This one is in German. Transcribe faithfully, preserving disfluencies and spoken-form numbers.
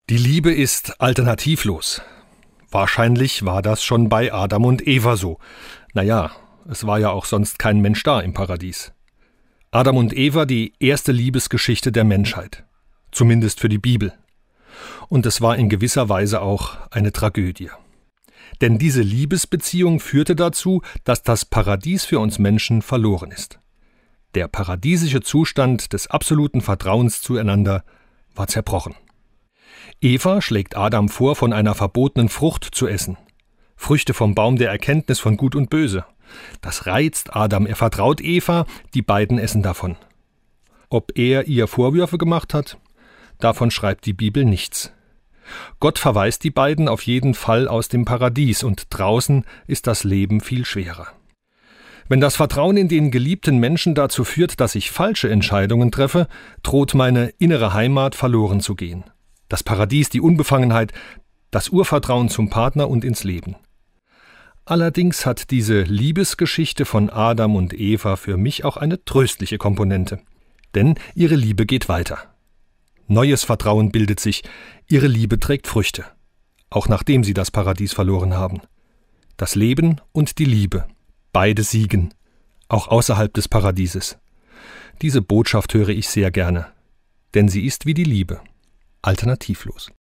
Die Liebe ist alternativlos. Wahrscheinlich war das schon bei Adam und Eva so. Naja, es war ja auch sonst kein Mensch da im Paradies. Adam und Eva, die erste Liebesgeschichte der Menschheit. Zumindest für die Bibel. Und es war in gewisser Weise auch eine Tragödie. Denn diese Liebesbeziehung führte dazu, dass das Paradies für uns Menschen verloren ist. Der paradiesische Zustand des absoluten Vertrauens zueinander war zerbrochen. Eva schlägt Adam vor, von einer verbotenen Frucht zu essen. Früchte vom Baum der Erkenntnis von Gut und Böse. Das reizt Adam, er vertraut Eva, die beiden essen davon. Ob er ihr Vorwürfe gemacht hat? Davon schreibt die Bibel nichts. Gott verweist die beiden auf jeden Fall aus dem Paradies und draußen ist das Leben viel schwerer. Wenn das Vertrauen in den geliebten Menschen dazu führt, dass ich falsche Entscheidungen treffe, droht meine innere Heimat verloren zu gehen. Das Paradies, die Unbefangenheit, das Urvertrauen zum Partner und ins Leben. Allerdings hat diese Liebesgeschichte von Adam und Eva für mich auch eine tröstliche Komponente. Denn ihre Liebe geht weiter. Neues Vertrauen bildet sich, ihre Liebe trägt Früchte. Auch nachdem sie das Paradies verloren haben. Das Leben und die Liebe, beide siegen, auch außerhalb des Paradieses. Diese Botschaft höre ich sehr gerne, denn sie ist wie die Liebe. Alternativlos.